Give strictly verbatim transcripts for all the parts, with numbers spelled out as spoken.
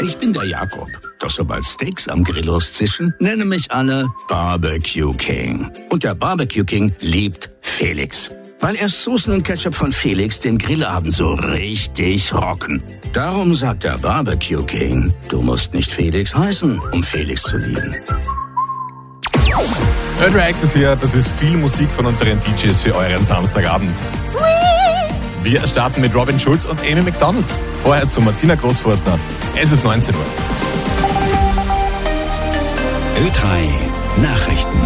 Ich bin der Jakob. Doch sobald Steaks am Grill loszischen, nenne mich alle Barbecue King. Und der Barbecue King liebt Felix. Weil erst Soßen und Ketchup von Felix den Grillabend so richtig rocken. Darum sagt der Barbecue King, du musst nicht Felix heißen, um Felix zu lieben. Ödrax ist hier, das ist viel Musik von unseren D Js für euren Samstagabend. Sweet! Wir starten mit Robin Schulz und Amy Macdonald. Vorher zu Martina Großfurtner. Es ist neunzehn Uhr. Ö drei Nachrichten.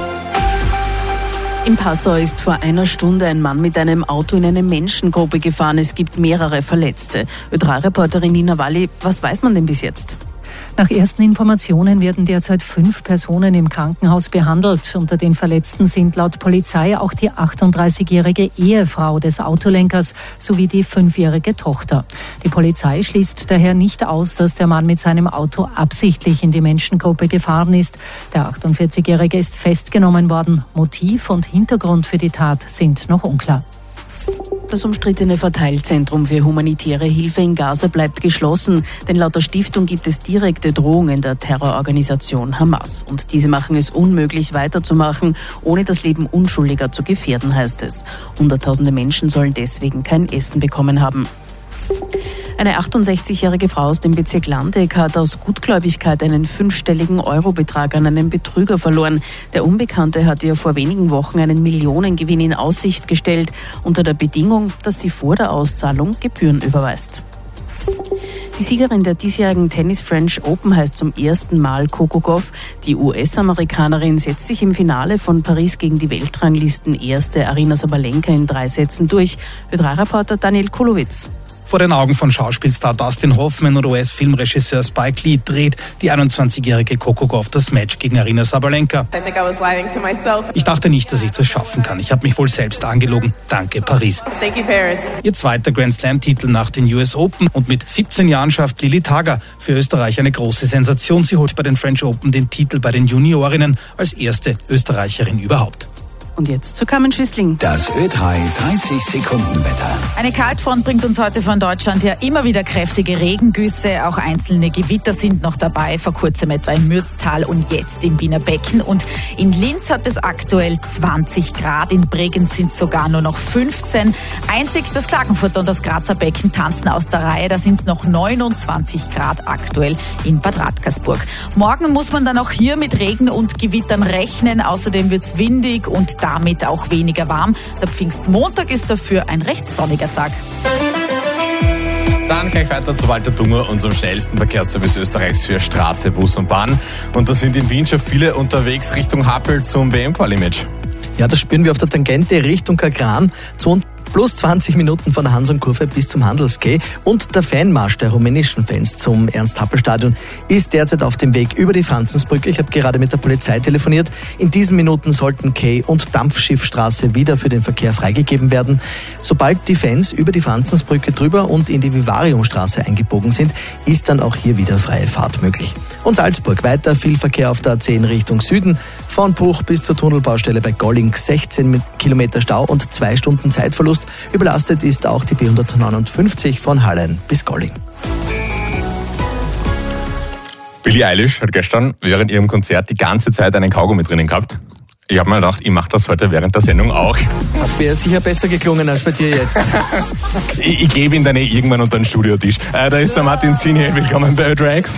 In Passau ist vor einer Stunde ein Mann mit einem Auto in eine Menschengruppe gefahren. Es gibt mehrere Verletzte. Ö drei Reporterin Nina Walli, was weiß man denn bis jetzt? Nach ersten Informationen werden derzeit fünf Personen im Krankenhaus behandelt. Unter den Verletzten sind laut Polizei auch die achtunddreißigjährige Ehefrau des Autolenkers sowie die fünfjährige Tochter. Die Polizei schließt daher nicht aus, dass der Mann mit seinem Auto absichtlich in die Menschengruppe gefahren ist. Der achtundvierzigjährige ist festgenommen worden. Motiv und Hintergrund für die Tat sind noch unklar. Das umstrittene Verteilzentrum für humanitäre Hilfe in Gaza bleibt geschlossen, denn laut der Stiftung gibt es direkte Drohungen der Terrororganisation Hamas. Und diese machen es unmöglich, weiterzumachen, ohne das Leben Unschuldiger zu gefährden, heißt es. Hunderttausende Menschen sollen deswegen kein Essen bekommen haben. Eine achtundsechzigjährige Frau aus dem Bezirk Landeck hat aus Gutgläubigkeit einen fünfstelligen Eurobetrag an einen Betrüger verloren. Der Unbekannte hat ihr vor wenigen Wochen einen Millionengewinn in Aussicht gestellt, unter der Bedingung, dass sie vor der Auszahlung Gebühren überweist. Die Siegerin der diesjährigen Tennis French Open heißt zum ersten Mal Coco Gauff. Die U S-Amerikanerin setzt sich im Finale von Paris gegen die Weltranglisten-Erste Aryna Sabalenka in drei Sätzen durch. Ö drei Reporter Daniel Kulowitz. Vor den Augen von Schauspielstar Dustin Hoffman und U S-Filmregisseur Spike Lee dreht die einundzwanzigjährige Coco Gauff das Match gegen Aryna Sabalenka. Ich dachte nicht, dass ich das schaffen kann. Ich habe mich wohl selbst angelogen. Danke, Paris. Thank you, Paris. Ihr zweiter Grand Slam-Titel nach den U S Open und mit siebzehn Jahren schafft Lilly Tager für Österreich eine große Sensation. Sie holt bei den French Open den Titel bei den Juniorinnen als erste Österreicherin überhaupt. Und jetzt zu Carmen Schüssling. Das Ö drei dreißig Sekunden Wetter. Eine Kaltfront bringt uns heute von Deutschland her immer wieder kräftige Regengüsse. Auch einzelne Gewitter sind noch dabei. Vor kurzem etwa im Mürztal und jetzt im Wiener Becken. Und in Linz hat es aktuell zwanzig Grad. In Bregenz sind es sogar nur noch fünfzehn. Einzig das Klagenfurter und das Grazer Becken tanzen aus der Reihe. Da sind es noch neunundzwanzig Grad aktuell in Bad Radkersburg. Morgen muss man dann auch hier mit Regen und Gewittern rechnen. Außerdem wird es windig und damit auch weniger warm. Der Pfingstmontag ist dafür ein recht sonniger Tag. Dann gleich weiter zu Walter Dunger, unserem schnellsten Verkehrsservice Österreichs für Straße, Bus und Bahn. Und da sind in Wien schon viele unterwegs Richtung Happel zum W M-Quali-Match. Ja, das spüren wir auf der Tangente Richtung Kagran. Plus zwanzig Minuten von der Hansan-Kurve bis zum Handelsquai. Und der Fanmarsch der rumänischen Fans zum Ernst-Happel-Stadion ist derzeit auf dem Weg über die Franzensbrücke. Ich habe gerade mit der Polizei telefoniert. In diesen Minuten sollten Quai und Dampfschiffstraße wieder für den Verkehr freigegeben werden. Sobald die Fans über die Franzensbrücke drüber und in die Vivariumstraße eingebogen sind, ist dann auch hier wieder freie Fahrt möglich. Und Salzburg, weiter viel Verkehr auf der A zehn Richtung Süden. Von Bruch bis zur Tunnelbaustelle bei Golling sechzehn Kilometer Stau und zwei Stunden Zeitverlust. Überlastet ist auch die B hundertneunundfünfzig von Hallein bis Golling. Billie Eilish hat gestern während ihrem Konzert die ganze Zeit einen Kaugummi drinnen gehabt. Ich habe mir gedacht, ich mache das heute während der Sendung auch. Hat mir sicher besser geklungen als bei dir jetzt. ich ich gebe ihn dann eh irgendwann unter den Studiotisch. Äh, da ist der Martin Zini. Willkommen bei Ö drei X.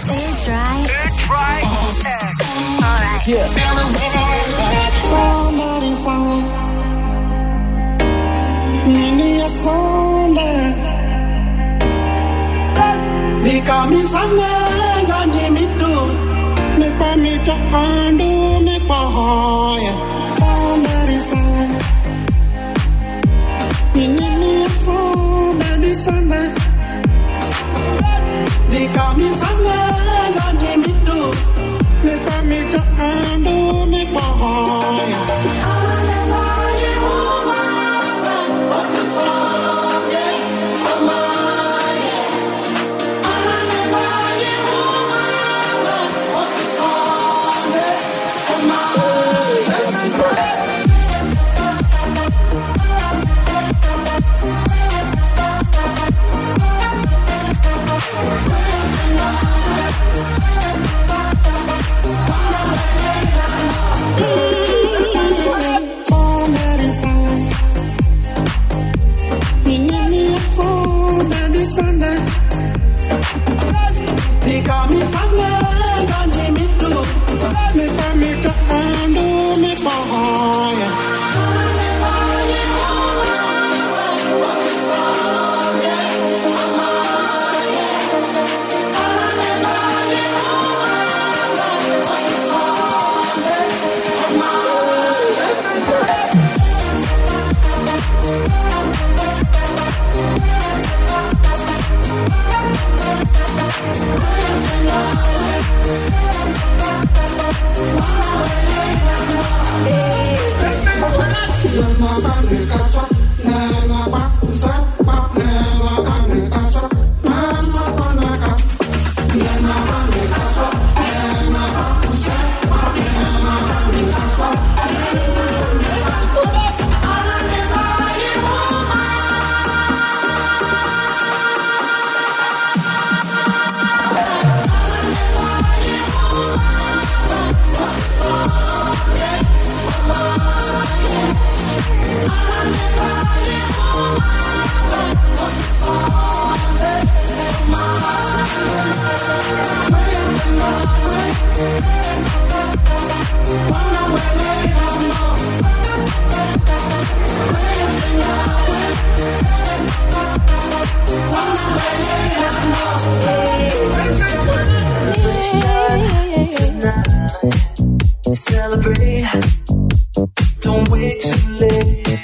Celebrate, don't wait too late.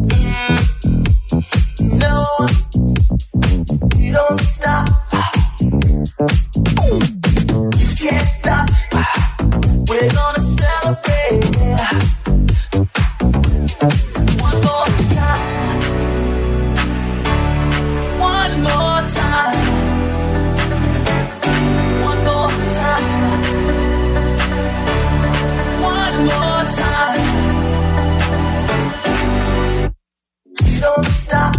No, we don't stop. You can't stop. We're gonna celebrate. One more time. One more time. One more time. One more time. You don't stop.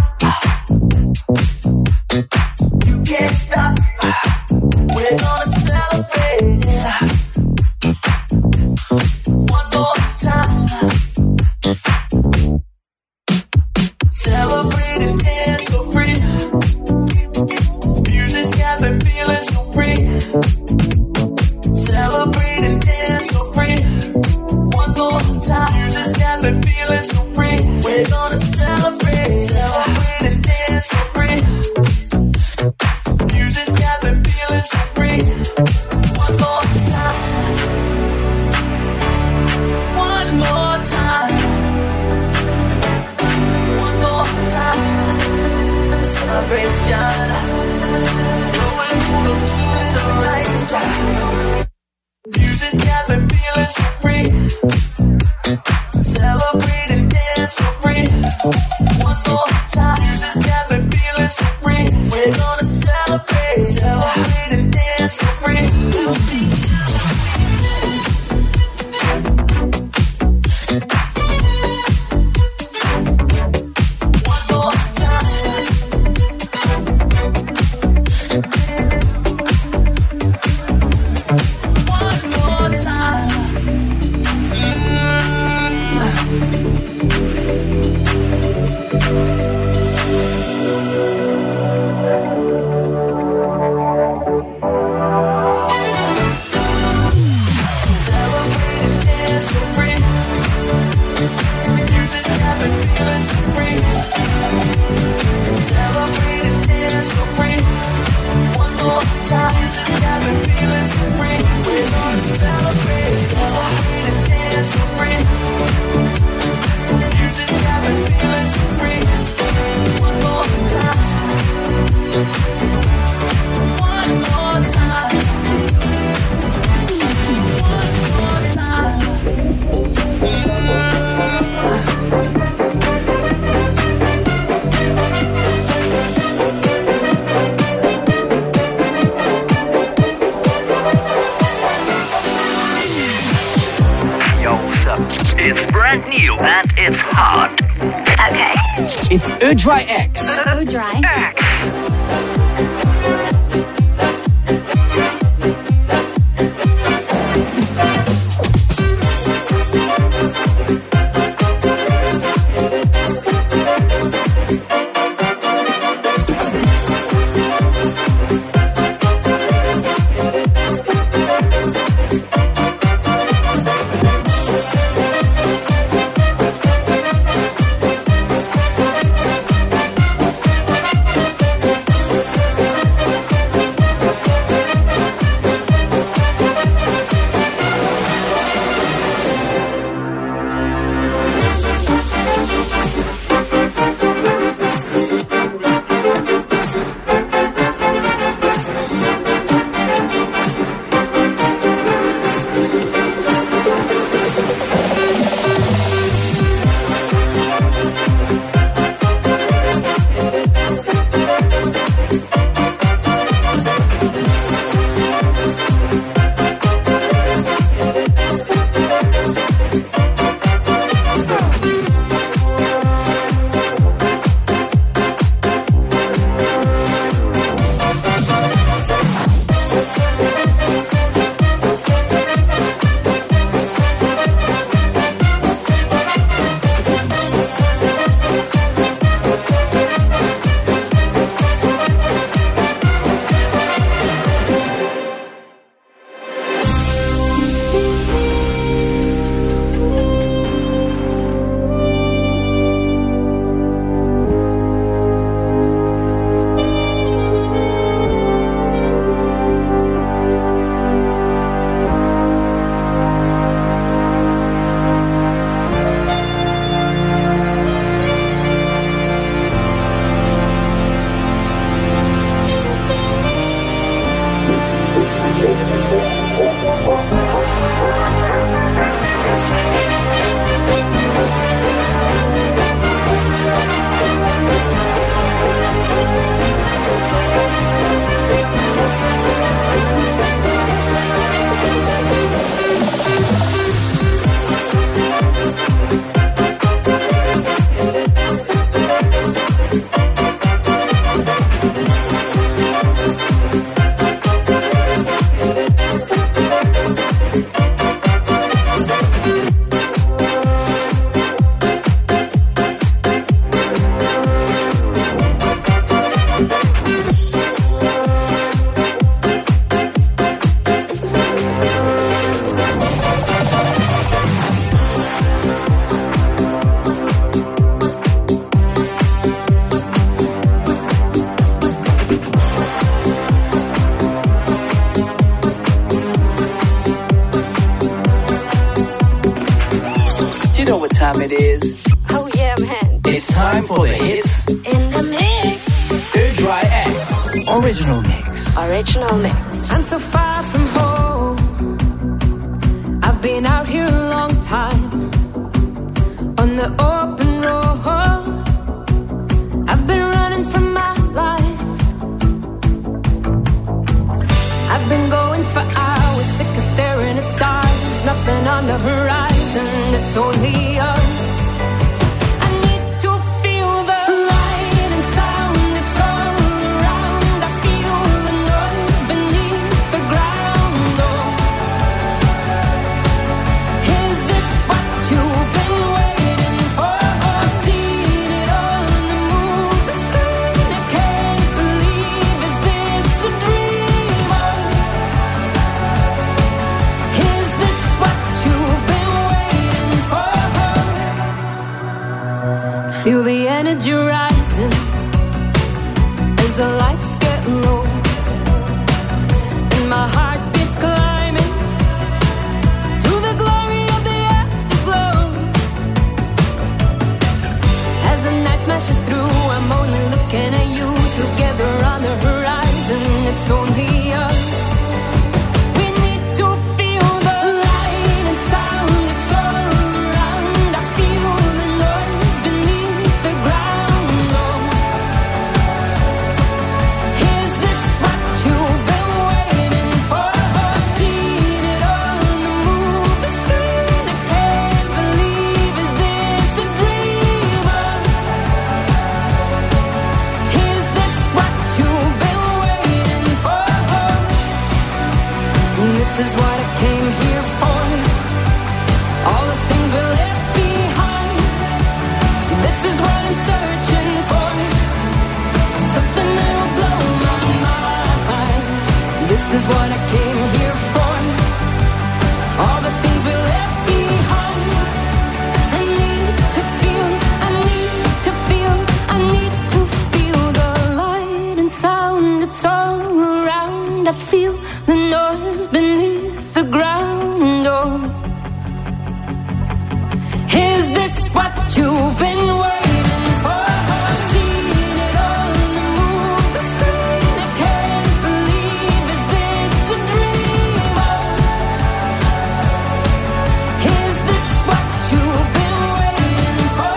You can't stop. We're gonna celebrate. One more time. Celebrate and dance so free. Music's got me feeling so free. Celebrate and dance so free. One more time. Music's got me feeling so free. We're gonna celebrate, celebrate and dance so free. Music's got me feeling so free. One more time. One more time. One more time. Celebration. We're gonna do it right. Music's got me feeling so free. Celebrate and dance so free. One more time. Music's got me feeling so free. We're gonna celebrate, celebrate and dance so free. One more time. One more time. Celebrate and dance so free. Music's got me feeling so free. Celebrate and dance so free. One more time. Music's got me feeling so free. We're gonna celebrate, celebrate and dance so free. Music's got me feeling so free. One more time. One more time. One more time. Yo, what's up? It's brand new and it's hot. Okay. It's Udry X. Udry X. time it is. Oh yeah, man. It's time for the hits In the mix. Ö-Dry X Original Mix. Original mix. I'm so far from home. I've been out here a long time on the open road. I've been running from my life. I've been going for hours, sick of staring at stars. Nothing on the horizon, it's only us. I need to feel the light and sound, it's all around. I feel the noise beneath the ground. Oh, is this what you've been waiting for? I've seen it all in the movie screen. I can't believe, is this a dream? Oh, is this what you've been waiting for? Feel the energy rising as the lights get low, and my heart beats climbing through the glory of the afterglow. As the night smashes through, I'm only looking at you. Together on the horizon, it's only us. We need to feel the light and sound, it's all around. I feel the noise beneath the ground. Oh, is this what you've been waiting for? I've seen it all in the movie screen. I can't believe, is this a dream? Oh, is this what you've been waiting for? This is what I came here for. All the things we left behind. This is what I'm searching for. Something that'll blow my mind. This is what I came here for. All the things we left behind. I need to feel, I need to feel, I need to feel the light and sound. It's all around. I feel the noise beneath the ground. Oh, is this what you've been waiting for? I've seen it all in the movie screen. I can't believe, is this a dream? Oh, is this what you've been waiting for?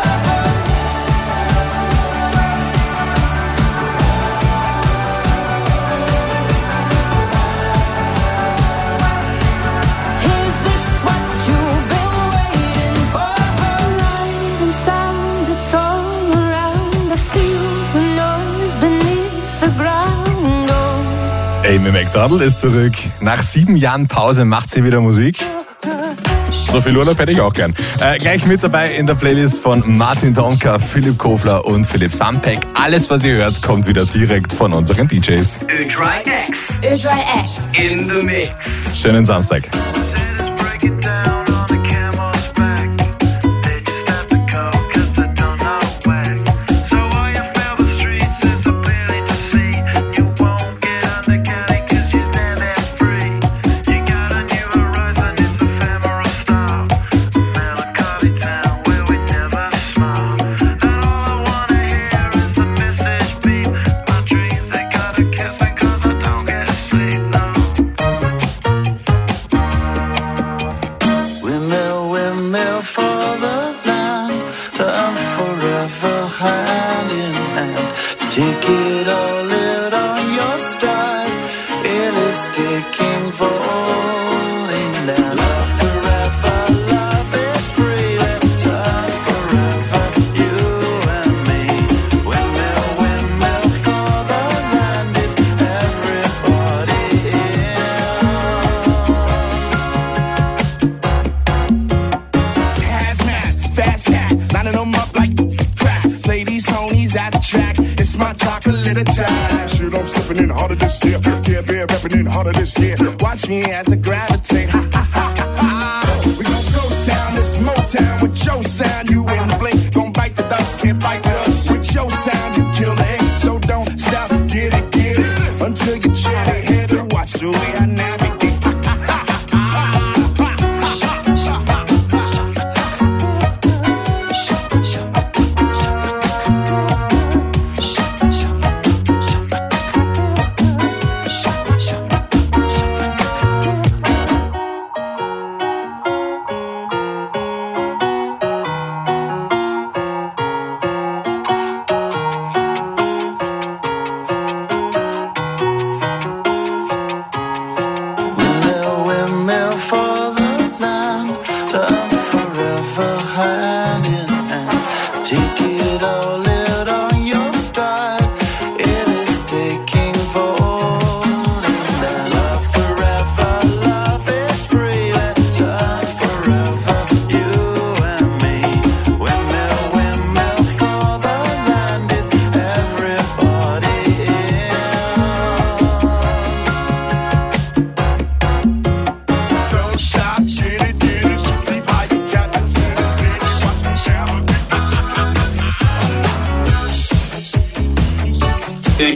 Is this what you've been waiting for? Light and sound, it's all around. I feel the noise beneath the ground. Oh. Amy McDonald ist zurück. Nach sieben Jahren Pause macht sie wieder Musik. So viel Urlaub hätte ich auch gern. Äh, gleich mit dabei in der Playlist von Martin Donker, Philipp Kofler und Philipp Sampeck. Alles, was ihr hört, kommt wieder direkt von unseren D Js. Ö-Dry X Ö-Dry X. in the mix. Schönen Samstag. Break it down on the camel's back. They just have to go 'cause they don't know where. So all you feel the streets is so clearly to see. You won't get on the county 'cause you're standing free. You got a new horizon, it's ephemeral style. Melancholy town where we never smile. And all I wanna hear is the message beep. My dreams, they gotta kiss me 'cause I don't get sleep, no. Windmill, windmill for the land, turn forever hand in hand. Take it all, live on your stride. It is taking voting land. Love forever, love is free. Turn forever, you and me. Windmill, windmill for the land. Is everybody in? Hazmat, fast cat, lining them up like crack. Play these ponies at the track. It's my chocolate attack. Shit, I'm sipping in harder this year. Yeah, beer repping in harder this year. Watch me as I gravitate. Ha ha ha ha ha. We gon' ghost town, this Motown with your sound. You in the blink, gon' bite the dust, can't fight with us. With your sound, you kill the ink. So don't stop, get it, get it until you chat ahead and watch the way I navigate. Ha ha ha ha ha.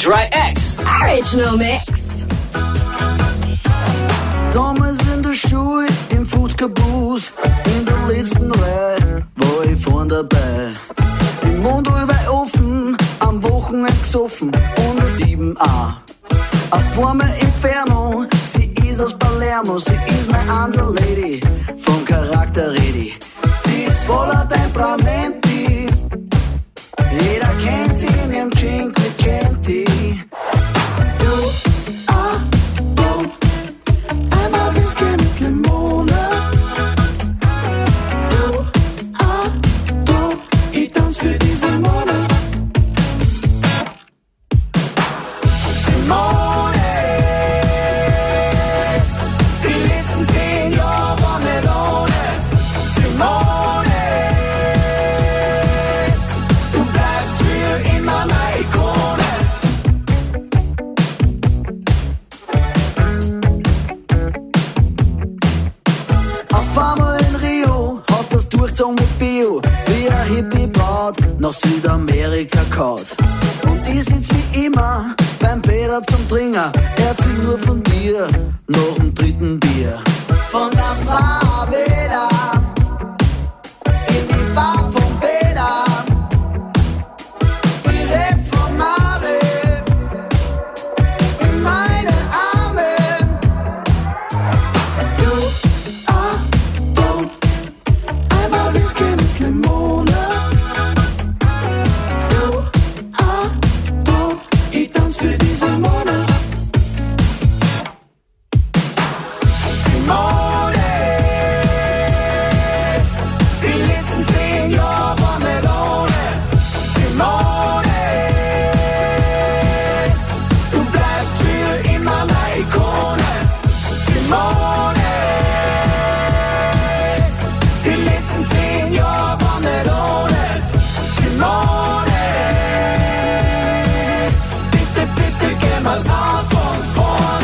A-Try X. Original Mix. Damals in der Schule, im Fußkabuss, in der letzten Reihe war ich vorn dabei. Im Mund überall offen, am Wochenende gesoffen und eine sieben a. Auf Formel Inferno, sie ist aus Palermo, sie ist meine Answer-Lady, vom Charakter ready. Sie ist voller Temperamenti, jeder kennt sie in ihrem Cinque Centi. Du, ah, oh, einmal Whisky mit Limone. Du, ah, oh, ich tanz für die Simone. Simone, die letzten zehn Jahre waren nicht ohne. Simone, du bleibst für immer meine Ikone. Auf einmal in Rio hast das durchgezogen mit Bio, wie ein Hippie-Braut nach Südamerika kaut. Und ich sitz wie immer beim Peter zum Trinker, erzähl nur von dir, nach dem dritten Bier. Von der Favela in die Bar vom Peter, direkt vom Mare in meine Arme. Du, ah, oh, einmal Whisky mit Limone. Du, ah, oh, ich tanz für die Simone. Simone, die letzten zehn Jahre waren nicht ohne. Simone, du bleibst für immer meine Ikone. Simone, die letzten zehn Jahre waren nicht ohne. Simone, bitte, bitte, geh mal auf von vorne.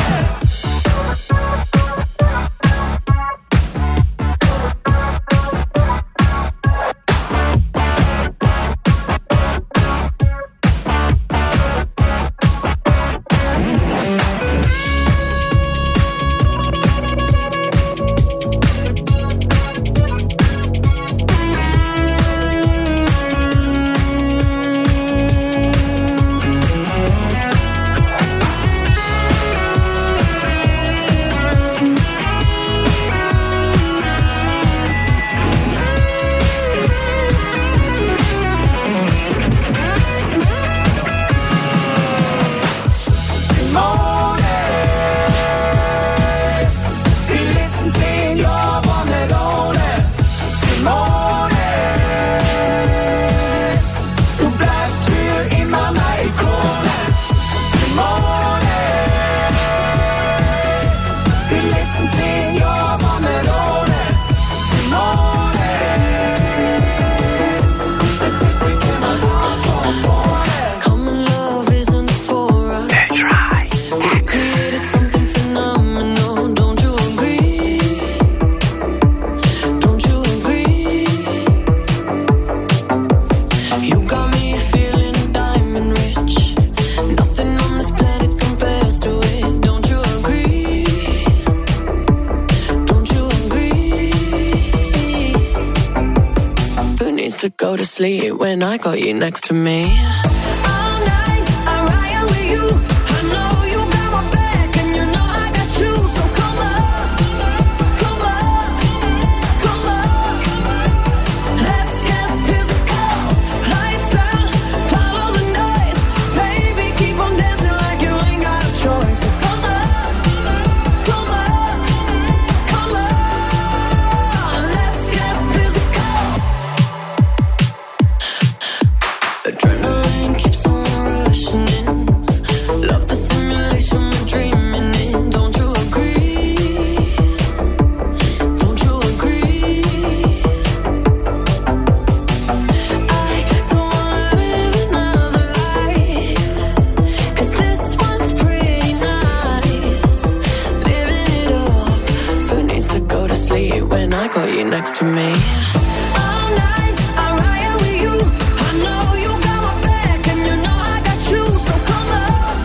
Simone, die letzten zehn Jahre waren nicht ohne. Simone, du bleibst für immer meine Ikone. Simone, die letzten zehn Jahre waren nicht ohne. Simone, bitte geh mal von vorne. Common love isn't for us. We created something phenomenal. Don't you agree? Don't you agree? You got me feeling diamond rich. Nothing on this planet compares to it. Don't you agree? Don't you agree? Who needs to go to sleep when I got you next to me? All night I ride with you. I know you got my back and you know I got you. So come up, come up, come up. Let's get physical. Lights out, follow the noise. Baby, keep on dancing like you ain't got a choice. So come up, come up, come on. Let's get physical. Adrenaline keeps on rushing in. Love the simulation we're dreaming in. Don't you agree? Don't you agree? I don't wanna live another life, 'cause this one's pretty nice. Living it up. Who needs to go to sleep when I got you next to me? All night I ride with you. I know you got my back and you know I got you. So come up,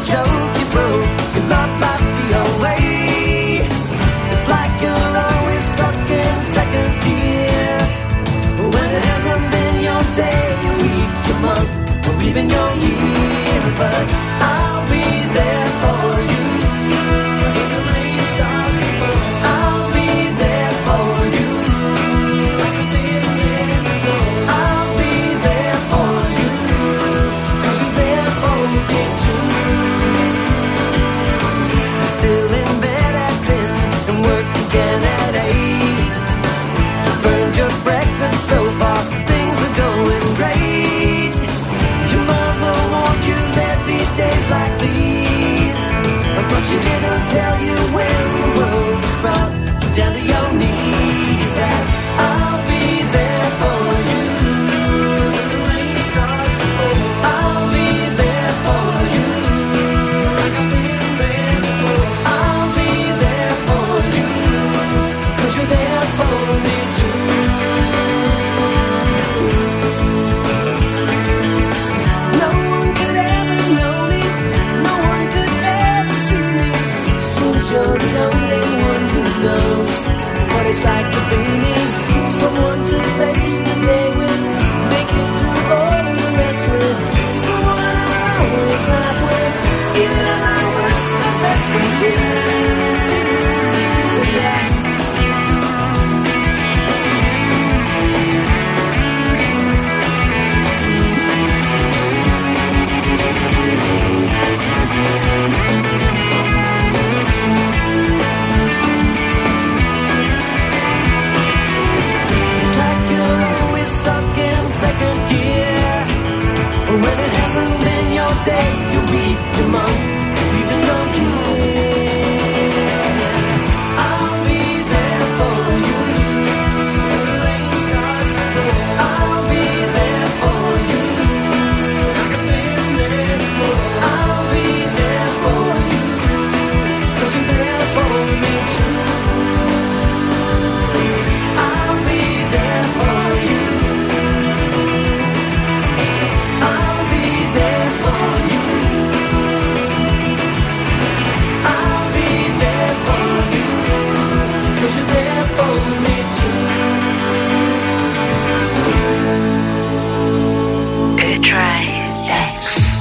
joke you broke. Your love life's the away. It's like you're always stuck in second gear. When it hasn't been your day, your week, your month, or even your year. But I'll be there for you. When the rain starts to fall, I'll be there for you. I'll be there for you, 'cause you're there for me too. You're still in bed at ten and work again at eight. You burned your breakfast so far, things are going great. Your mother warned you there'd be days like these, but she didn't tell you when the world was brought you down to your knees. And I'll be there for you when the rain starts to fall. I'll be there for you like I've been there before. I'll be there for you, 'cause you're there for me too. No one could ever know me, no one could ever see me. Seems you're the only one who knows what it's like to be me. Someone to face the day with, make it through all the rest with. Someone I always laugh with, even at my worst, my best with you. Yeah. It's like you're always stuck in second gear. When it hasn't been your day, your week, your month, or even your year. I'll be there for you when the rain starts to fall. I'll be there for you like I've been there before. I'll be there for you, 'cause you're there for me too. I'll be there for you. I'll be there for you. I'll be there for you, 'cause you're there for me too. A-Try X.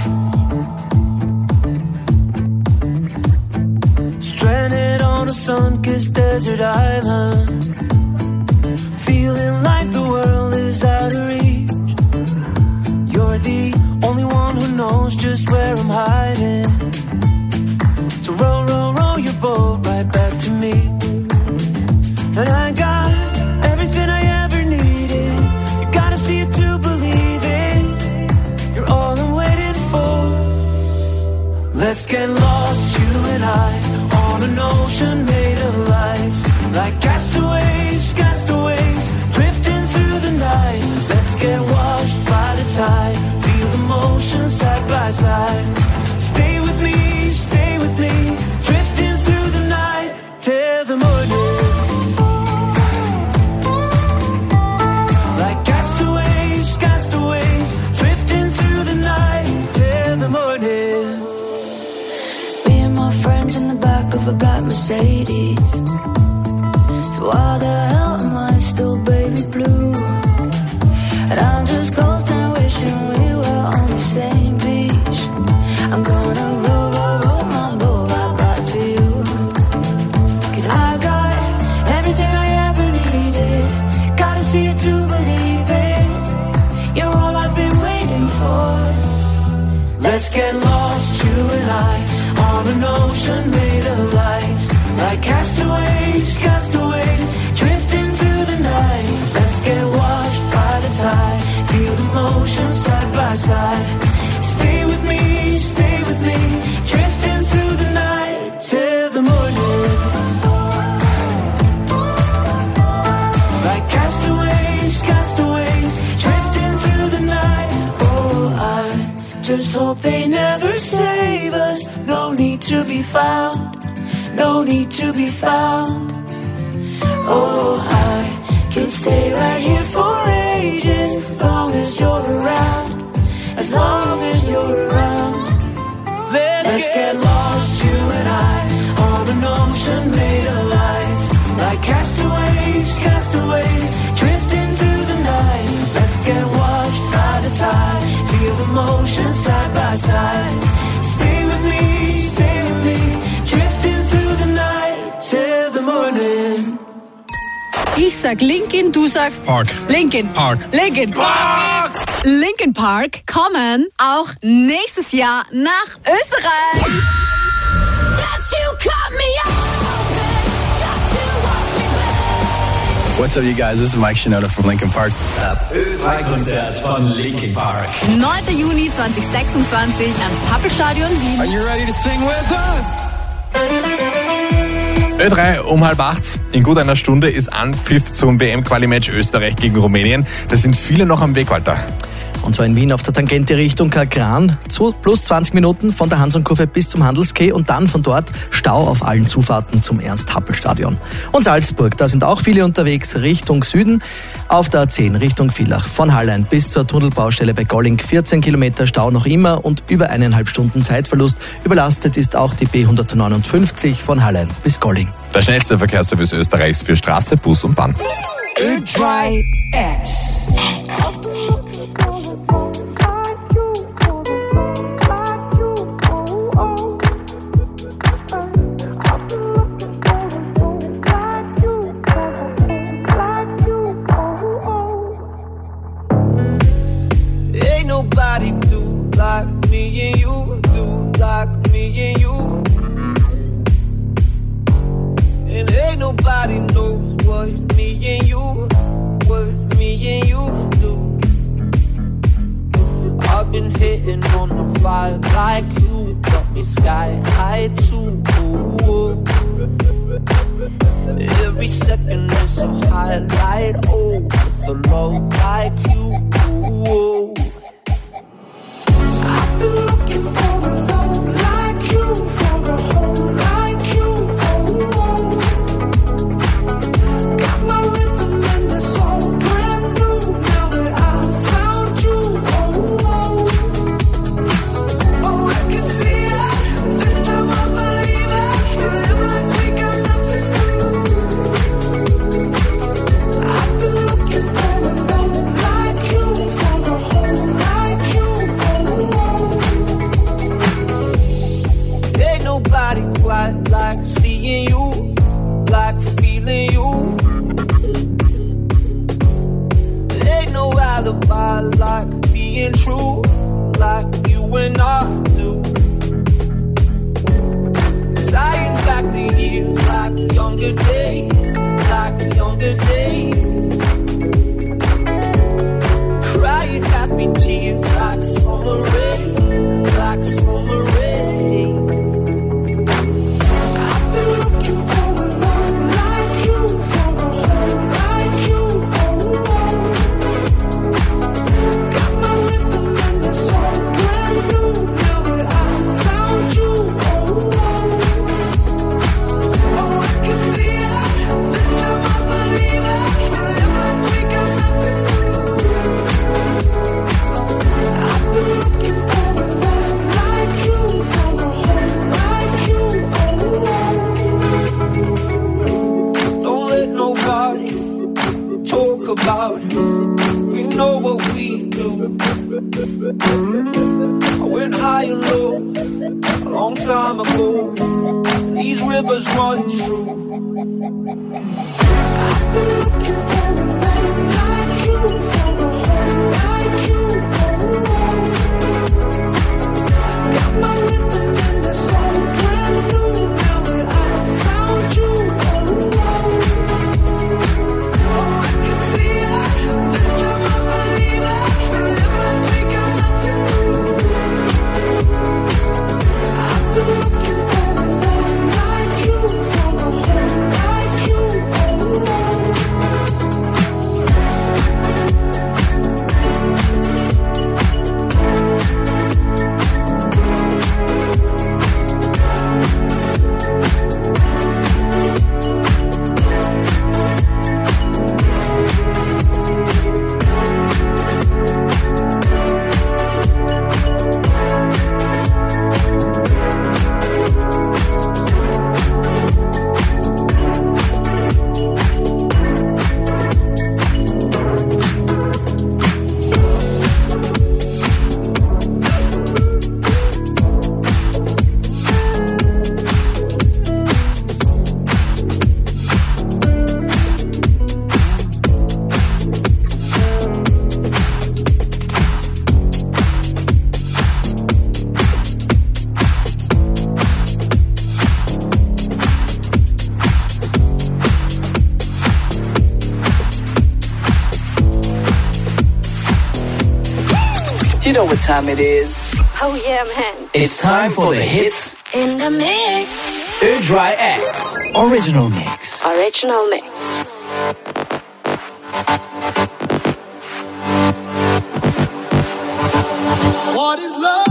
Stranded on a sun-kissed desert island, feeling like the world is out of reach. You're the only one who knows just where I'm hiding. So row, row, row your boat right back to me. And I got everything I ever needed. You gotta see it to believe it. You're all I'm waiting for. Let's get lost, you and I, on an ocean made of lights. Like castaways, castaways, drifting through the night. Let's get washed by the tide, feel the motion side by side. Stay with me, stay with me, drifting through the night till the morning. Like castaways, castaways, drifting through the night till the morning. Me and my friends in the back of a black Mercedes. So why the hell am I still baby blue? And I'm just coasting, wishing we were on the same beach. I'm gonna roll, roll, roll my boat right back to you. 'Cause I got everything I ever needed. Gotta see it to believe it. You're all I've been waiting for. Let's get lost, you and I, on an ocean made of lights. Like castaways, castaways, drifting through the night. Let's get washed by the tide, feel the motion side by side. Stay with me, stay with me, drifting through the night till the morning. Like castaways, castaways, drifting through the night. Oh, I just hope they never save us. No need to be found, no need to be found. Oh, I could stay right here for ages, as long as you're around, as long as you're around. Let's get get lost, you and I, on an ocean made of lights. Like castaways, castaways, drifting through the night. Let's get washed by the tide, feel the motion side by side. Stay with me, stay with me, drifting through the night till the morning. Ich sag Linkin, du sagst Park. Linkin Park. Linkin Park. Linkin Park kommen auch nächstes Jahr nach Österreich. What's up, you guys? This is Mike Shinoda from Linkin Park. Das Ö drei Konzert von Linkin Park. neunter Juni zweitausendsechsundzwanzig, Ernst-Happel-Stadion Wien. Are you ready to sing with us? Ö drei um halb acht. In gut einer Stunde ist Anpfiff zum W M-Quali-Match Österreich gegen Rumänien. Da sind viele noch am Weg, Walter. Und zwar in Wien auf der Tangente Richtung Kagran. Plus zwanzig Minuten von der Hansonkurve bis zum Handelsquai und dann von dort Stau auf allen Zufahrten zum Ernst-Happel-Stadion. Und Salzburg, da sind auch viele unterwegs Richtung Süden. Auf der A zehn Richtung Villach. Von Hallein bis zur Tunnelbaustelle bei Golling vierzehn Kilometer Stau noch immer und über eineinhalb Stunden Zeitverlust. Überlastet ist auch die B hundertneunundfünfzig von Hallein bis Golling. Der schnellste Verkehrsservice Österreichs für Straße, Bus und Bahn. Ö drei X. Ain't nobody do like me and you, do like me and you. And ain't nobody knows what me and you, what me and you do. I've been hitting on the vibe like you, got me sky high too. Every second is a highlight, oh, with a love like you. I've been looking for a love like you, for a home like you. Oh, got my rhythm and it's all brand new now that I found you. Oh, oh, I can see it. This time I believe it. You live like we got nothing to. I've been looking for a love like you, for a home like you. Ain't nobody quite like seeing you, like feeling you. Ain't no alibi like being true, like you and I do. Tying back the years like younger days, like younger days. Crying happy tears like summer rain, like summer rain. I've been looking for a love like you, for a home like you. Oh, got my rhythm and it's all brand new now that I found you. Oh, oh, I can see it. This time I believe it. You live like we got nothing to do. I've been looking for a love like you, for a home like you. Oh, don't let nobody talk about it. We know what we do. I went high and low a long time ago. These rivers run true. I've been looking for a love like you, for a home like you. Got my rhythm and it's all brand new now that I found you. Oh, I can see it. This time I believe it. You live like we got nothing to do. I've been looking for a love like you, for a home like you. You know what time it is. Oh yeah, man. It's time for the hits In the mix. Ö-Dry X Original Mix. Original mix. What is love?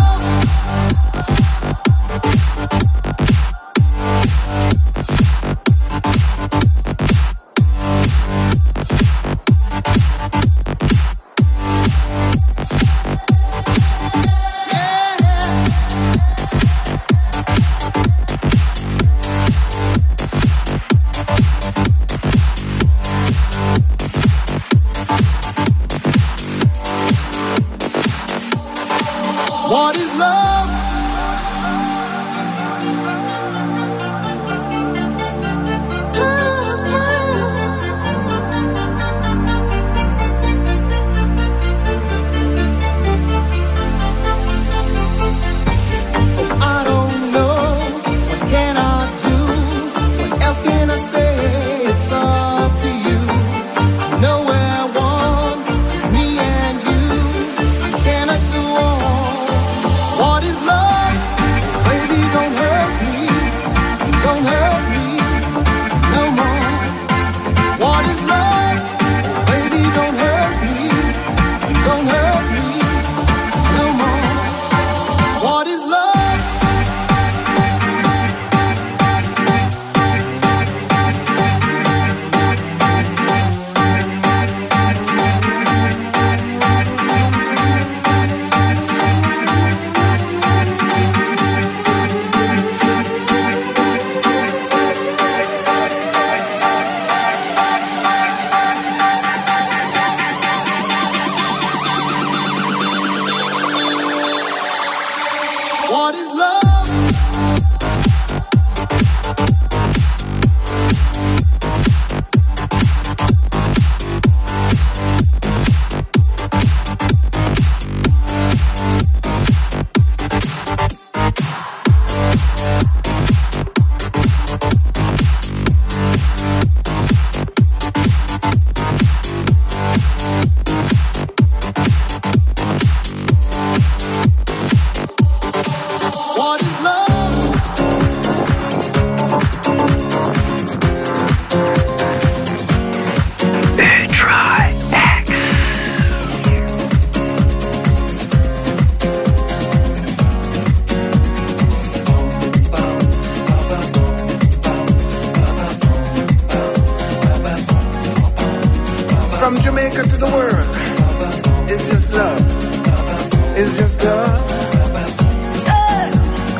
What is love? I don't know. What can I do? What else can I say? It's up to you. I know where I want, just me and you. I cannot go on. What is love? Baby, don't hurt me. Don't hurt me no more. What is love? Baby, don't hurt me. Don't hurt me no more. What is love? What is love? What is love? Ö-Dry X. From Jamaica to the world, it's just love. It's just love. Yeah.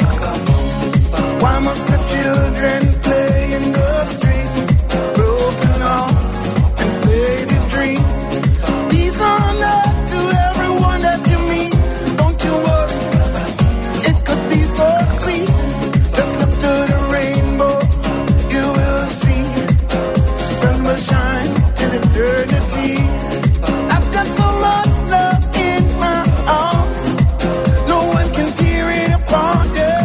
Why must the children play in the street? Broken hearts and faded dreams. These are not to everyone that you meet. Don't you worry, it could be so sweet. Just look to the rainbow, you will see. The sun will shine till eternity. I've got so much love in my arms. No one can tear it apart, yeah.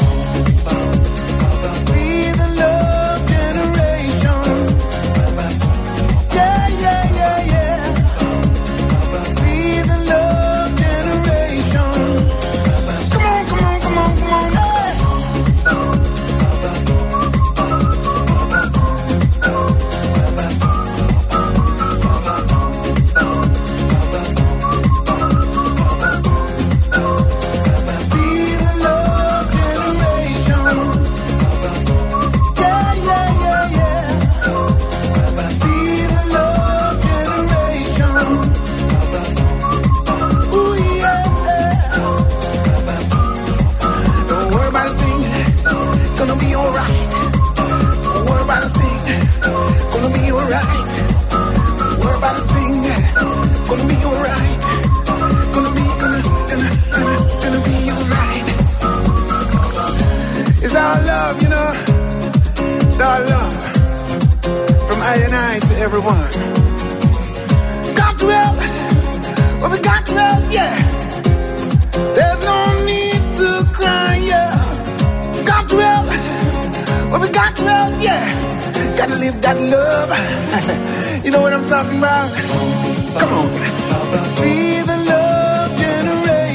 Be the love generation. Yeah, yeah, yeah, yeah. Be the love generation. Come on, come on, come on, come on, hey. Be the love generation. Yeah, yeah, yeah, yeah. Be the love generation. Ooh, yeah. Don't worry about a thing, gonna be alright. Don't worry about a thing, gonna be alright. Don't worry about a thing, gonna be alright. Gonna be, gonna, gonna, gonna, gonna be alright. It's our love, you know. It's our love. From I and I to everyone. Got to help. Well, we got to help, yeah. There's no need to cry, yeah. Got to help. Well, we got to help, yeah. Gotta live that love. You know what I'm talking about? Come on. Be the love generation.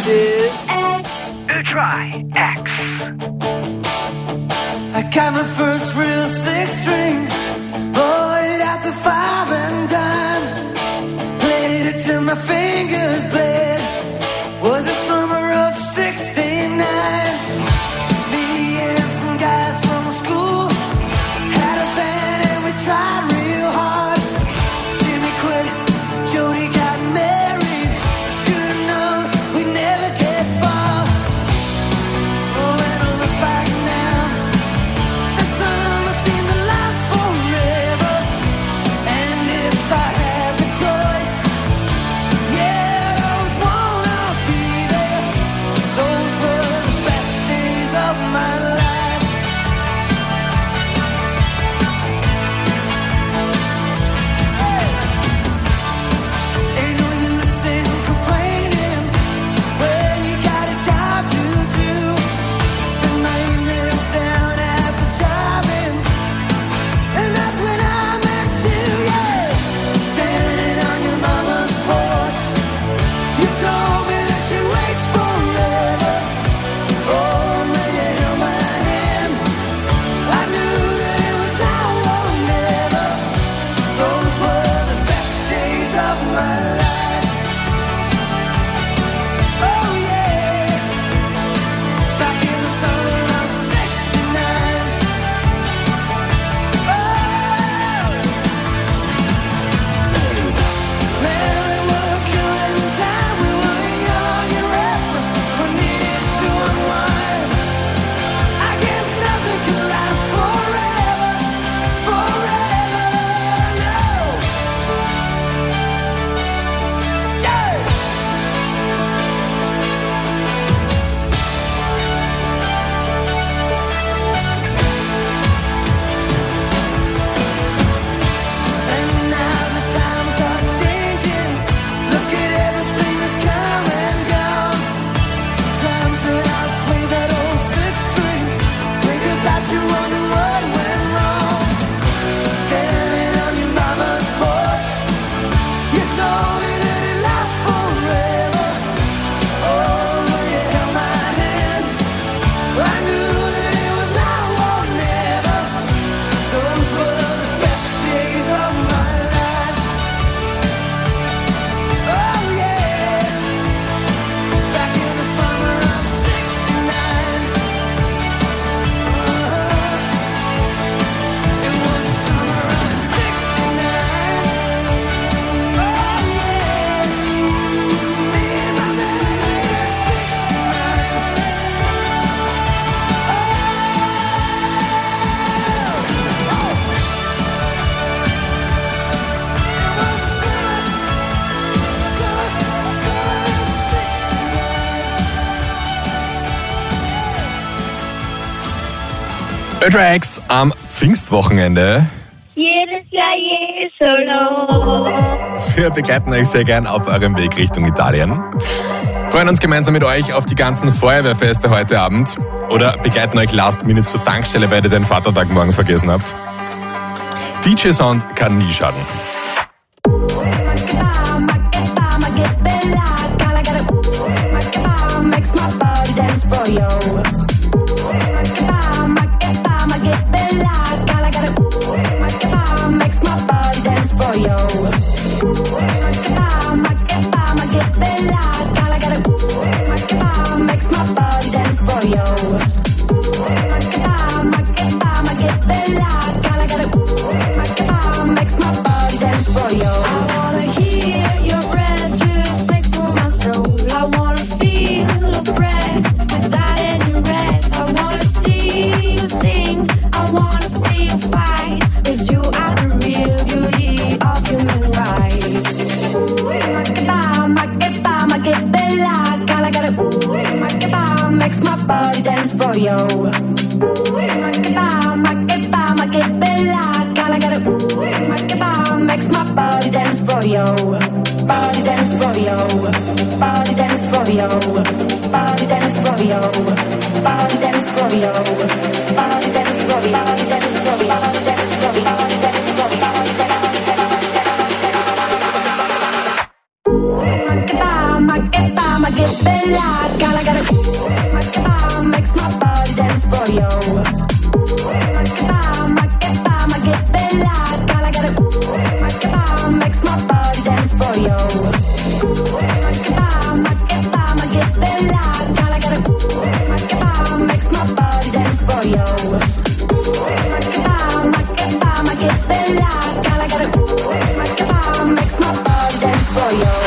This is X. Try X. I got my first real six string, bought it at the five and dime, played it till my fingers bled. Was the summer of sixty-nine. Me and some guys from school had a band and we tried real hard. Jimmy quit, Jody got married. Should've known we'd never get far. Oh, when I look back now, the summer seemed to last forever. And if I had the choice, yeah, I always wanna be there. Those were the best days of my life. Ain't no use in complaining when you got a job to do. Spend my evenings down at the drive-in, and that's when I met you, yeah. Standing on your mama's porch, you told me that you'd wait forever. Oh, when you held my hand, I knew that it was now or never. Those were the best days of my life. Oh yeah, back in the summer of sixty-nine. Oh, man, we were killing time. We were young and restless. We needed to unwind. I guess nothing can last forever, forever, no. Yeah. And now the times are changing. Look at everything that's come and gone. Sometimes when I play that old six string, think about you, wonder what went wrong. Standing on your mama's porch, you told me that it lasts forever. Oh, when you held my hand, I knew that it was now or never. Those were the best days of my life. Oh yeah, back in the summer of sixty-nine. It was the summer of sixty-nine. Oh yeah, me and my baby at Tracks am Pfingstwochenende. Jedes Jahr je solo. Wir begleiten euch sehr gern auf eurem Weg Richtung Italien. Freuen uns gemeinsam mit euch auf die ganzen Feuerwehrfeste heute Abend. Oder begleiten euch last minute zur Tankstelle, weil ihr den Vatertag morgen vergessen habt. D J-Sound kann nie schaden. Makes my body dance for you. Makes my body dance for you. Body dance for you. Body dance for you. Body dance for you. Body dance for you. Body dance for you. Body dance for you. Body dance for you. Body dance for you. Body dance for you. get bella. Girl, I got a ooh, my kebab makes my body dance for you. My kebab, my kebab, my get bella. Girl, I got a ooh, my kebab makes my body dance for you. My kebab, my kebab, my get bella. Girl, I got a ooh, my kebab makes my body dance for you. My kebab, my kebab, my get bella. Girl, I got a ooh, my kebab makes my body dance for you.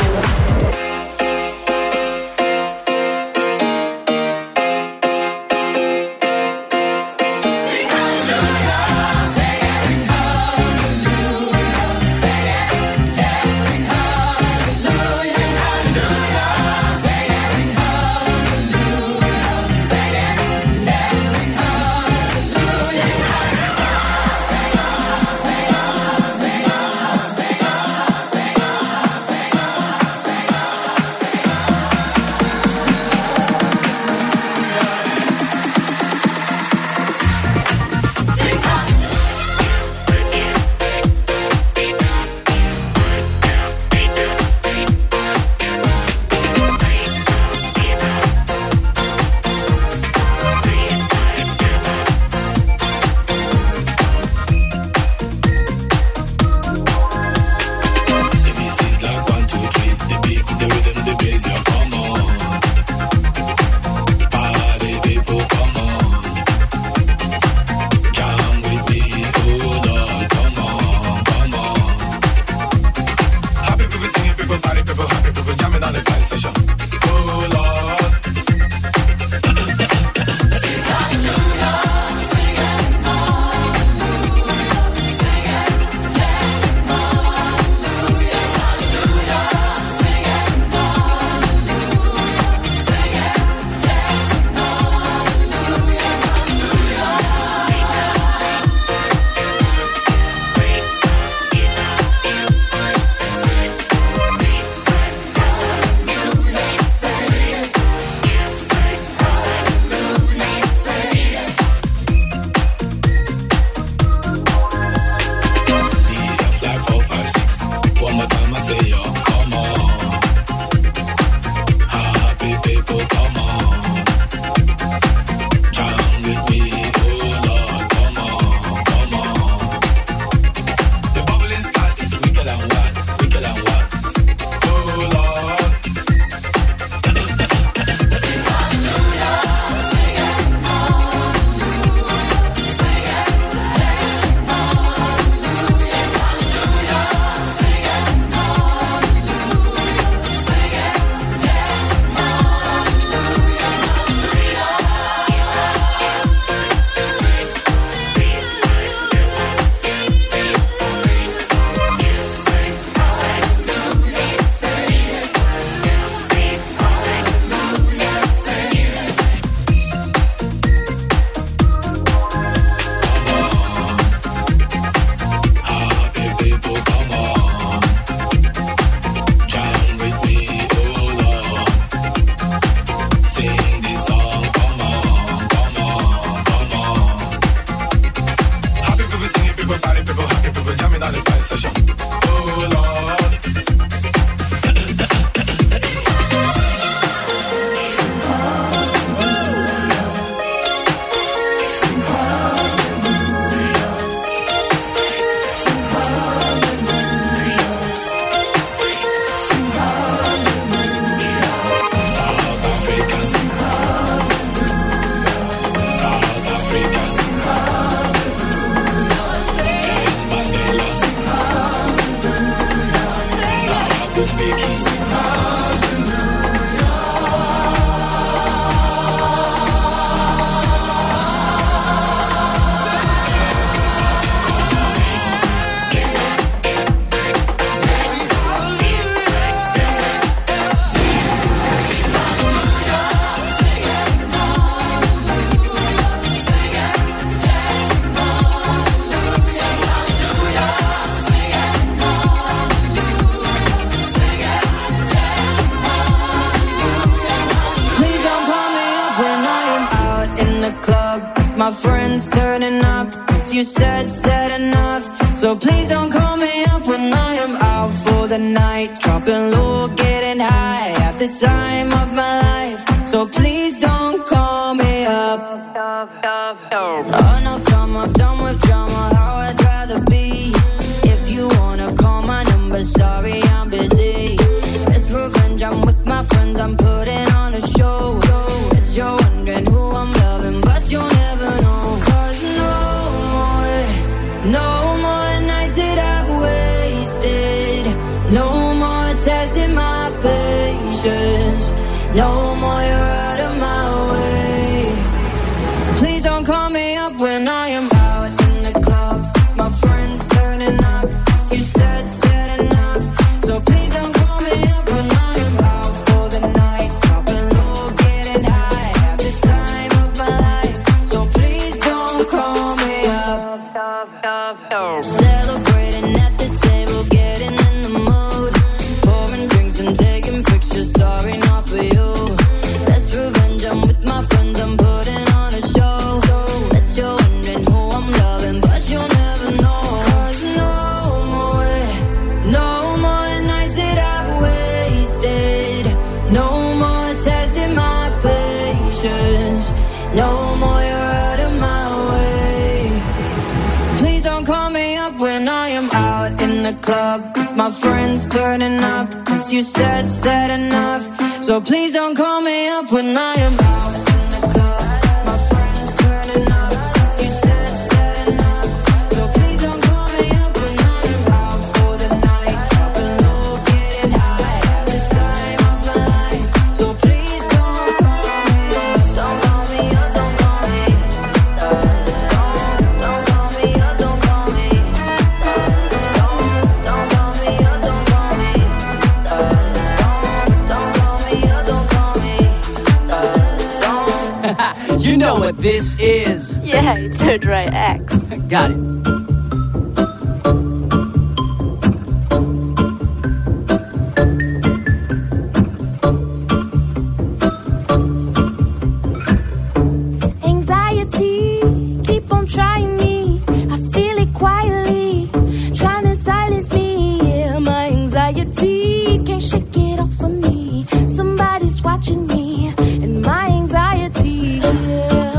my friends turning up, 'cause you said, said enough. So please don't call me up when I am out for the night, dropping low, getting high, at the time of my life. So please don't call me up. Oh no, come on, done with drama, how I'd rather be. If you wanna call my number, sorry, I'm busy. It's revenge, I'm with my friends, I'm putting on a show. Bet you're wondering who I'm loving, but you'll never know. Cause no more, no more nights that I've wasted. No more testing my patience. No more, you're out of my way. Please don't call me up when I am out in the club. My friends turning up, 'cause you said, said enough. So please don't call me up when I am out for the night. Dropping low, getting high, have the time of my life. So please don't call me up. Celebrating at the table, getting in the mood. Pouring drinks and taking pictures, sorry, not for you. That's revenge, I'm with my friends, I'm putting on a show. Bet you're wondering who I'm loving, but you'll never know. Cause no more, no more nights that I've wasted. No more testing my patience. No more, you're out of my way. Please don't call me up when I am out in the club. With my friends turning up, 'cause you said, said enough. So please don't call me up when I am out in the club. My friends turning up, 'cause you said, said enough. So please don't call me up when I am out for the night. Dropping low, getting high, have the time of my life. So please don't call me up. Don't call me up, don't call me. Don't, don't call me up, don't call me. Don't, don't call me up, don't call me. Don't, don't call me up, don't call me. Don't. You know what this is. Yeah, it's Her Dry X. Got it. Anxiety, keep on trying me. I feel it quietly, trying to silence me. Yeah, my anxiety can't shake it off of me. Somebody's watching me, and my anxiety. Yeah.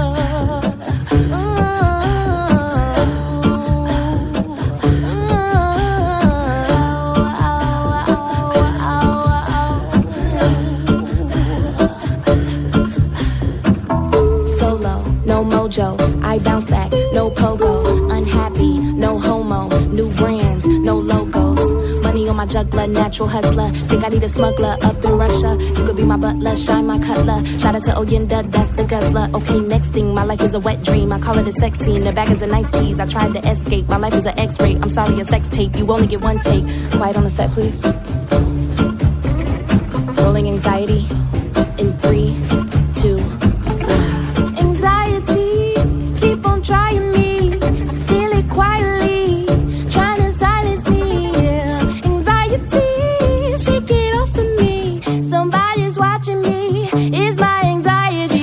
Solo, no mojo, I bounce back, no pogo, unhappy, no homo, new brands, no logos, money on my juggler, natural hustler, think I need a smuggler up in Russia, you could be my butler, shine my cutler, shout out to Oyenda, that's the guzzler, okay, next thing, my life is a wet dream, I call it a sex scene, the bag is a nice tease, I tried to escape, my life is an x-ray, I'm sorry, a sex tape, you only get one take, quiet on the set, please, rolling anxiety, in three, two, anxiety, keep on trying me. I feel it quietly, trying to silence me. Yeah. Anxiety, shake it off of me. Somebody's watching me. It's my anxiety.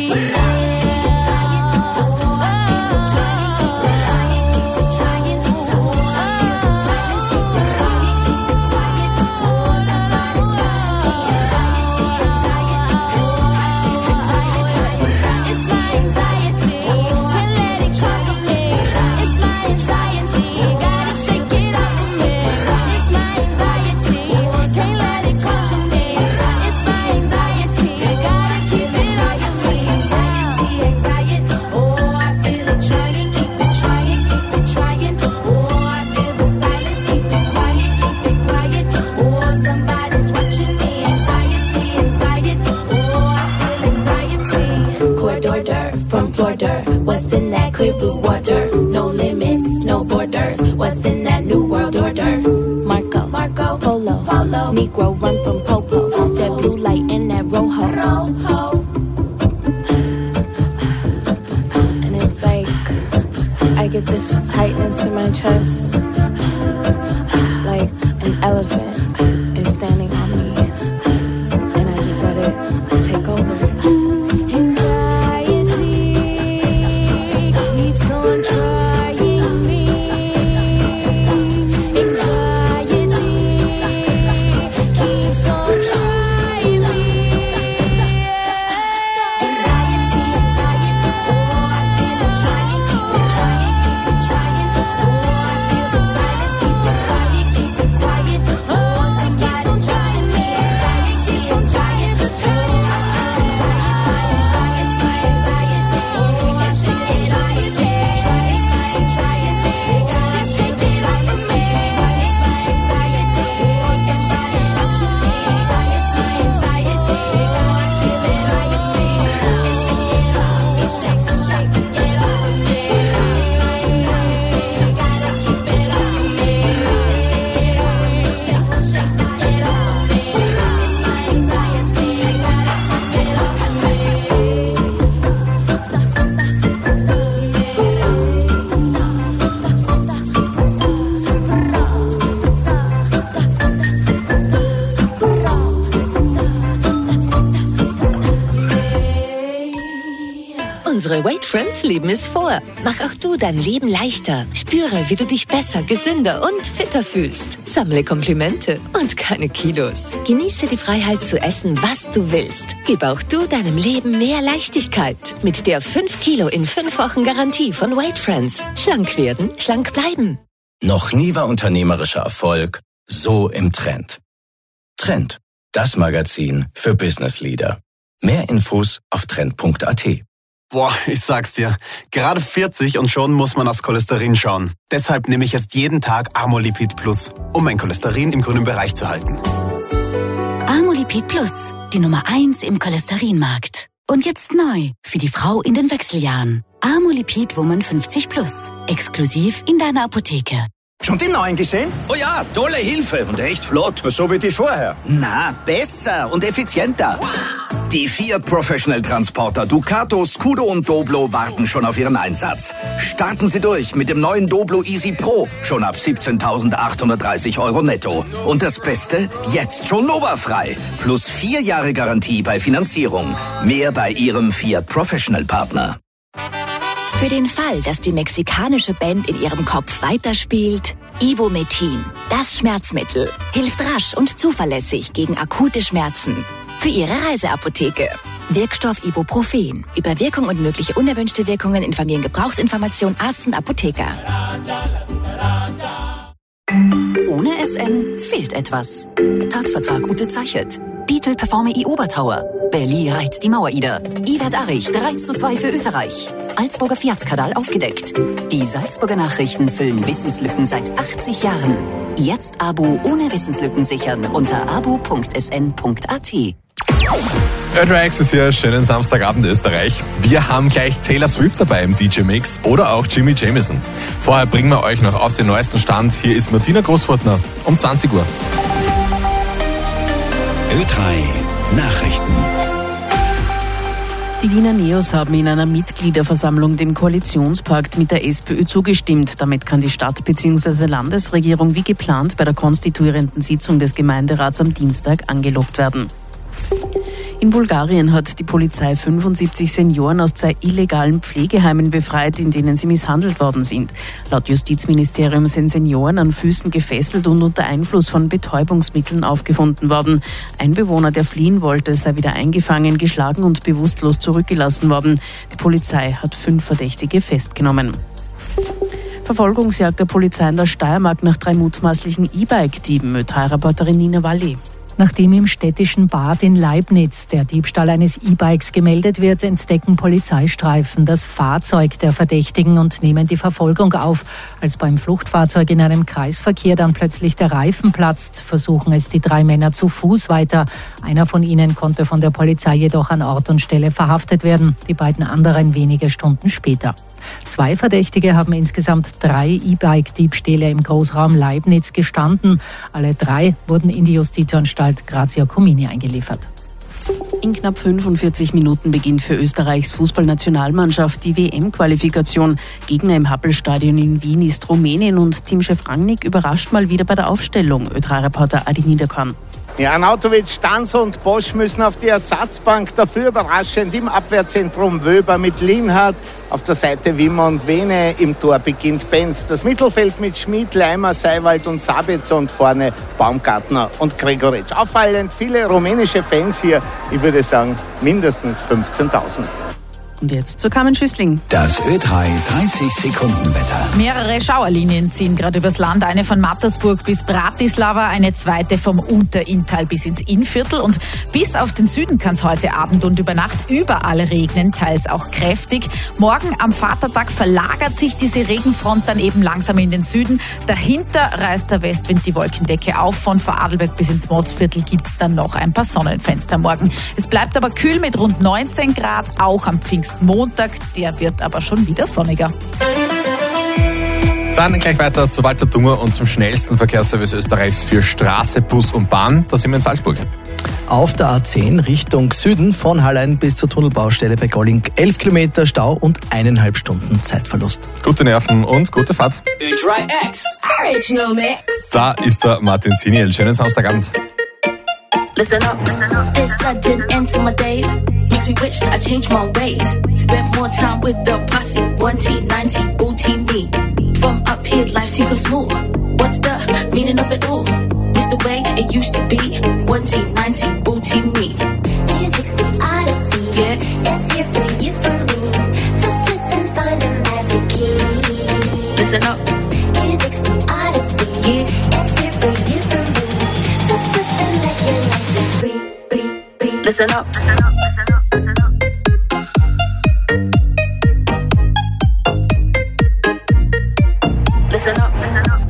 From Florida, what's in that clear blue water? No limits, no borders. What's in that new world order? Marco, Marco, Polo, Polo, Negro run from Popo. Popo. That blue light in that Rojo, Rojo. And it's like I get this tightness in my chest, like an elephant is standing on me, and I just let it take over. Unsere Weight Friends leben es vor. Mach auch du dein Leben leichter. Spüre, wie du dich besser, gesünder und fitter fühlst. Sammle Komplimente und keine Kilos. Genieße die Freiheit zu essen, was du willst. Gib auch du deinem Leben mehr Leichtigkeit. Mit der fünf Kilo in fünf Wochen Garantie von Weight Friends. Schlank werden, schlank bleiben. Noch nie war unternehmerischer Erfolg so im Trend. Trend, das Magazin für Business Leader. Mehr Infos auf trend punkt a t. Boah, ich sag's dir, gerade vierzig und schon muss man aufs Cholesterin schauen. Deshalb nehme ich jetzt jeden Tag Amolipid Plus, um mein Cholesterin im grünen Bereich zu halten. Amolipid Plus, die Nummer eins im Cholesterinmarkt. Und jetzt neu für die Frau in den Wechseljahren. Amolipid Woman fünfzig Plus, exklusiv in deiner Apotheke. Schon den neuen gesehen? Oh ja, tolle Hilfe und echt flott. So wie die vorher. Na, besser und effizienter. Die Fiat Professional Transporter Ducato, Scudo und Doblo warten schon auf ihren Einsatz. Starten Sie durch mit dem neuen Doblo Easy Pro. Schon ab siebzehntausendachthundertdreißig Euro netto. Und das Beste? Jetzt schon Nova frei. Plus vier Jahre Garantie bei Finanzierung. Mehr bei Ihrem Fiat Professional Partner. Für den Fall, dass die mexikanische Band in ihrem Kopf weiterspielt, Ibumetin, das Schmerzmittel, hilft rasch und zuverlässig gegen akute Schmerzen. Für Ihre Reiseapotheke. Wirkstoff Ibuprofen. Über Wirkung und mögliche unerwünschte Wirkungen informieren Gebrauchsinformation Arzt und Apotheker. Ohne S N fehlt etwas. Tatvertrag Ute Zeichert. Beetle Performe I Obertauer. Berli reiht die Mauerider. Iwert Arich drei zu zwei für Österreich. Salzburger Fiatskandal aufgedeckt. Die Salzburger Nachrichten füllen Wissenslücken seit achtzig Jahren. Jetzt Abo ohne Wissenslücken sichern unter abo punkt s n punkt a t. Ödrax ist hier, schönen Samstagabend Österreich. Wir haben gleich Taylor Swift dabei im D J-Mix oder auch Jimmy Jamison. Vorher bringen wir euch noch auf den neuesten Stand. Hier ist Martina Großfurtner um zwanzig Uhr. Ö drei Nachrichten. Die Wiener Neos haben in einer Mitgliederversammlung dem Koalitionspakt mit der SPÖ zugestimmt. Damit kann die Stadt bzw. Landesregierung wie geplant bei der konstituierenden Sitzung des Gemeinderats am Dienstag angelobt werden. In Bulgarien hat die Polizei fünfundsiebzig Senioren aus zwei illegalen Pflegeheimen befreit, in denen sie misshandelt worden sind. Laut Justizministerium sind Senioren an Füßen gefesselt und unter Einfluss von Betäubungsmitteln aufgefunden worden. Ein Bewohner, der fliehen wollte, sei wieder eingefangen, geschlagen und bewusstlos zurückgelassen worden. Die Polizei hat fünf Verdächtige festgenommen. Verfolgungsjagd der Polizei in der Steiermark nach drei mutmaßlichen E-Bike-Dieben. Ö drei Reporterin Nina Walli. Nachdem im städtischen Bad in Leibniz der Diebstahl eines E-Bikes gemeldet wird, entdecken Polizeistreifen das Fahrzeug der Verdächtigen und nehmen die Verfolgung auf. Als beim Fluchtfahrzeug in einem Kreisverkehr dann plötzlich der Reifen platzt, versuchen es die drei Männer zu Fuß weiter. Einer von ihnen konnte von der Polizei jedoch an Ort und Stelle verhaftet werden, die beiden anderen wenige Stunden später. Zwei Verdächtige haben insgesamt drei E-Bike-Diebstähle im Großraum Leibniz gestanden. Alle drei wurden in die Justizanstalt Grazia Comini eingeliefert. In knapp fünfundvierzig Minuten beginnt für Österreichs Fußballnationalmannschaft die W M-Qualifikation. Gegner im Happelstadion in Wien ist Rumänien und Teamchef Rangnick überrascht mal wieder bei der Aufstellung. Ö drei Reporter Adi Niederkorn. Ja, Arnautovic, Stanzer und Bosch müssen auf die Ersatzbank. Dafür überraschend im Abwehrzentrum Wöber mit Lienhardt. Auf der Seite Wimmer und Vene. Im Tor beginnt Benz. Das Mittelfeld mit Schmid, Leimer, Seiwald und Sabitzer und vorne Baumgartner und Gregoritsch. Auffallend viele rumänische Fans hier. Ich würde sagen mindestens fünfzehntausend. Und jetzt zu Carmen Schüssling. Das Ö drei dreißig Sekunden Wetter. Mehrere Schauerlinien ziehen gerade übers Land. Eine von Mattersburg bis Bratislava, eine zweite vom Unterinntal bis ins Innviertel. Und bis auf den Süden kann es heute Abend und über Nacht überall regnen, teils auch kräftig. Morgen am Vatertag verlagert sich diese Regenfront dann eben langsam in den Süden. Dahinter reißt der Westwind die Wolkendecke auf. Von Vorarlberg bis ins Mostviertel gibt es dann noch ein paar Sonnenfenster morgen. Es bleibt aber kühl mit rund neunzehn Grad, auch am Pfingsten. Montag, der wird aber schon wieder sonniger. Dann gleich weiter zu Walter Dunger und zum schnellsten Verkehrsservice Österreichs für Straße, Bus und Bahn. Da sind wir in Salzburg. Auf der A zehn Richtung Süden von Hallein bis zur Tunnelbaustelle bei Golling elf Kilometer Stau und eineinhalb Stunden Zeitverlust. Gute Nerven und gute Fahrt. Ö drei X Original Mix. Da ist der Martin Ziniel. Schönen Samstagabend. Listen up. This I didn't enter my days. Makes Makes me wish I changed my ways. Spent more time with the posse. one T, nine T, booty me. From up here, life seems so smooth. What's the meaning of it all? It's the way it used to be. one T, nine T, booty me. Music's the odyssey. Yeah. It's here for you, for me. Just listen, find the magic key. Listen up. Music's the odyssey. Yeah. It's here for you, for me. Just listen, let your life be free, free, free. Listen up. Listen up.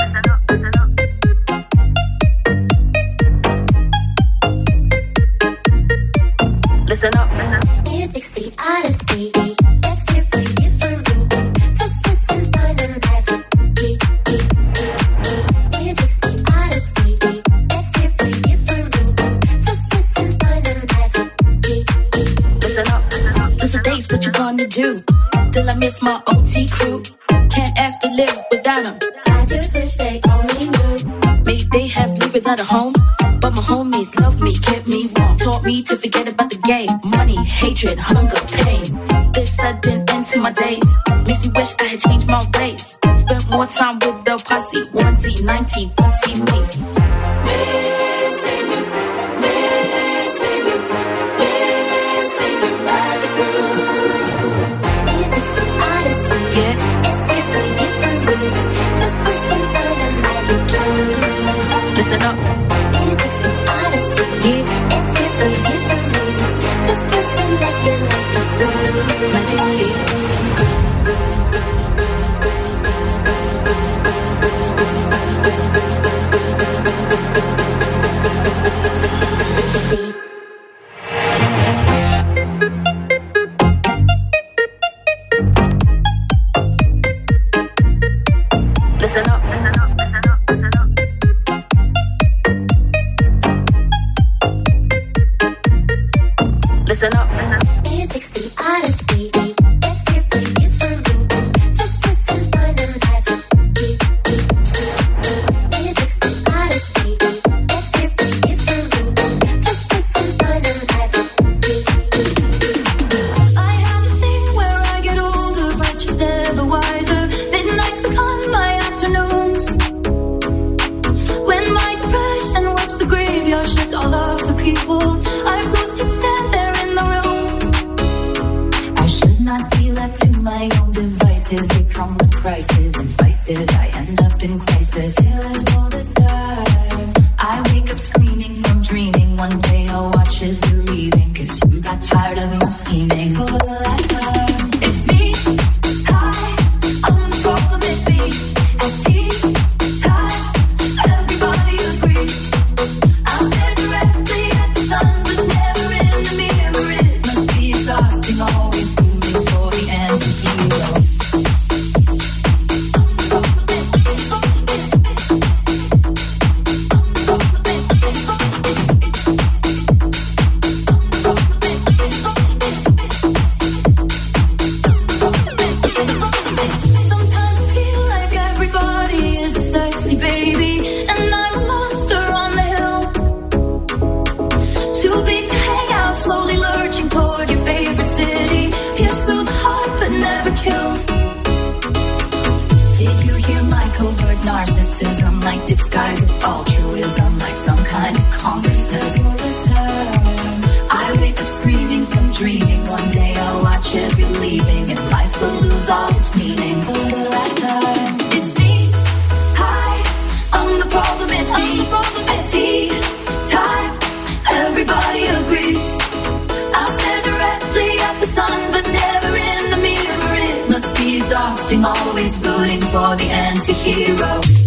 Listen up. Music's the odyssey. It's here for you, for me. Just listen, find the magic key. Music's the odyssey. It's here for you, for me. Just listen, find the magic key. Listen up. Those are days, what you gonna do? Till I miss my O T crew. Can't have to live without them. I just wish they only knew. Maybe they have lived without a home, but my homies love me, kept me warm, taught me to forget about the game. Money, hatred, hunger, pain. This sudden end to my days makes me wish I had changed my ways. Spent more time with the posse. one T, nine T, booty me. Missing you, missing you, missing you, magic crew. Music's the odyssey. Yeah. It's here for you, for me. Just listen, find the magic key. Listen up. Music's the odyssey. Yeah. It's here for you, for me. Just listen, let your life be free. Magic key. Listen up. Listen up. Music's the odyssey. It's here for you, for me. Just listen, find the magic key. Music's the odyssey. It's here for you, for me. Just listen, find the magic key. I have this thing where I get older, but just never wiser. Midnights become my afternoons. When my depression works the graveyard shift, all of the people I've ghosted stand there in the room. I should not be left to my own devices. They come with prices and vices. I end up in crisis. Still as all this time, I wake up screaming from dreaming. One day I'll watch as you're leaving, 'cause you got tired of my scheming. For the last time, it's me. Hi, I'm the problem, it's me. At tea time, everybody agrees. I'll stare directly at the sun, but never in the mirror. It must be exhausting, always moving for the anti-hero. Sometimes I feel like everybody is a sexy baby, and I'm a monster on the hill. Too big to hang out, slowly lurching toward your favorite city. Pierced through the heart, but never killed. Did you hear my covert narcissism? Like disguise as altruism, like some kind of consciousness. All this time, I wake up screaming from dreaming. One day I'll watch as you're leaving, and life will lose all its meaning. For the last time, it's me. Hi, I'm the problem, it's me. At tea time, everybody agrees. I'll stare directly at the sun, but never in the mirror. It must be exhausting, always rooting for the anti-hero.